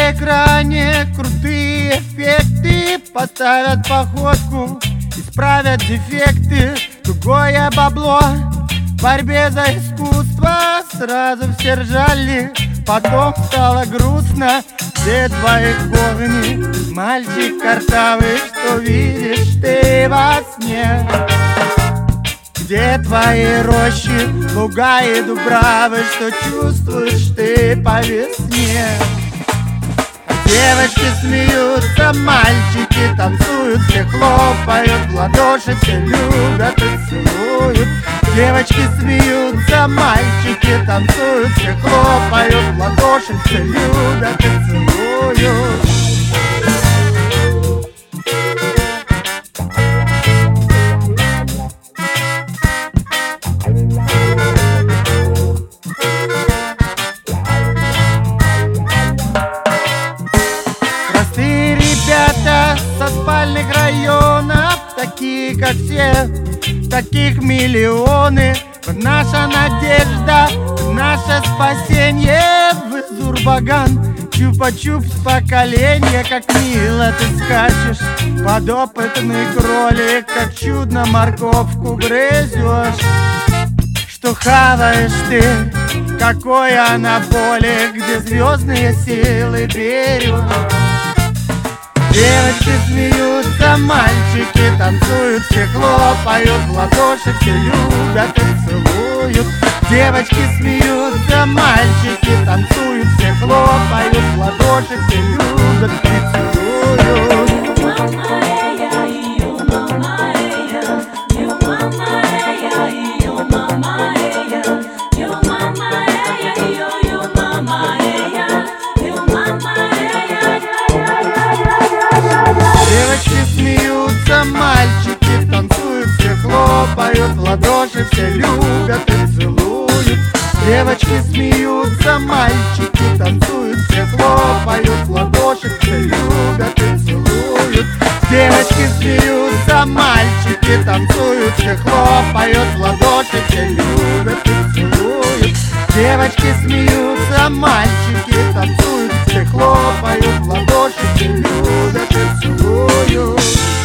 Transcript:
на экране крутые эффекты, поставят походку, исправят дефекты. Тугое бабло в борьбе за искусство. Сразу все ржали, потом стало грустно. Где твои корни, мальчик картавый, что видишь ты во сне? Где твои рощи, луга и дубравы, что чувствуешь ты по весне? Девочки смеются, мальчики танцуют, все хлопают в ладоши, все любят и целуют. Девочки смеются, мальчики танцуют, все хлопают в ладоши, все любят и целуют. Простые ребята со спальных районов, такие как все, таких миллионы. Наша надежда, наше спасение в Зурбаган. Чупа-чупс поколение, как мило ты скачешь, подопытный кролик, как чудно морковку грызешь. Что хаваешь ты, какой анаболик, где звездные силы берешь. Девочки смеются, мальчики танцуют, все хлопают в ладоши, все любят и целуют. Девочки смеются, мальчики танцуют, все хлопают в ладоши, все любят и целуют. Девочки смеются, мальчики танцуют, все хлопают в ладоши, все любят и целуют. Девочки смеются, мальчики танцуют, все хлопают в ладоши, все любят и целуют. Девочки смеются, мальчики танцуют, все хлопают в ладоши, все любят и целуют. Девочки смеются, мальчики танцуют, все хлопают в ладоши, все любят и целуют.